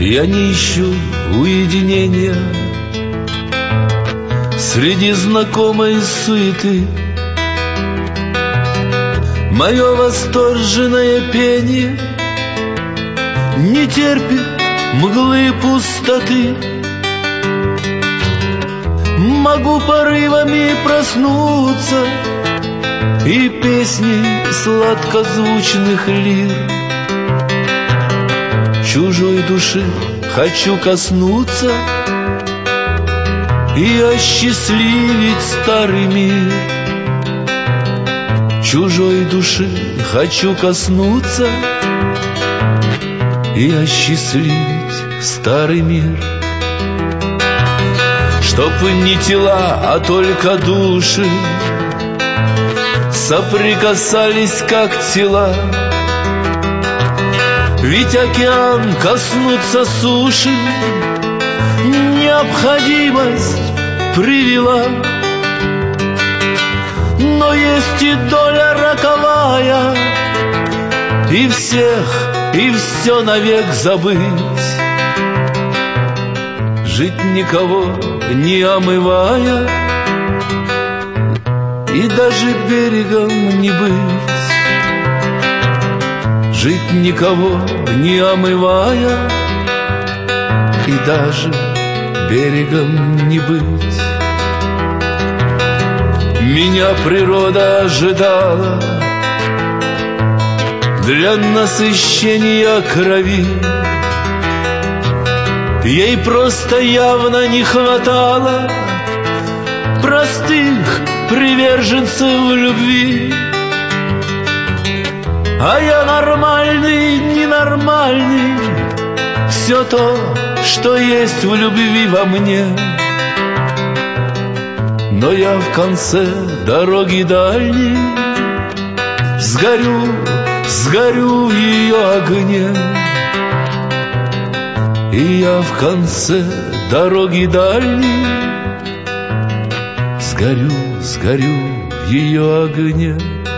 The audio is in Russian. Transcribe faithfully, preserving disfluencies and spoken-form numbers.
Я не ищу уединения среди знакомой суеты. Мое восторженное пение не терпит мглы пустоты. Могу порывами проснуться и песней сладкозвучных лир чужой души хочу коснуться и осчастливить старый мир. Чужой души хочу коснуться и осчастливить старый мир. Чтоб не тела, а только души соприкасались, как тела. Ведь океан коснуться суши необходимость привела. Но есть и доля роковая, и всех, и все навек забыть. Жить никого не омывая и даже берегом не быть. Жить никого не омывая и даже берегом не быть. Меня природа ожидала для насыщения крови. Ей просто явно не хватало простых приверженцев любви. А я нормальный, ненормальный, все то, что есть в любви во мне. Но я в конце дороги дальней сгорю, сгорю в ее огне. И я в конце дороги дальней сгорю, сгорю в ее огне.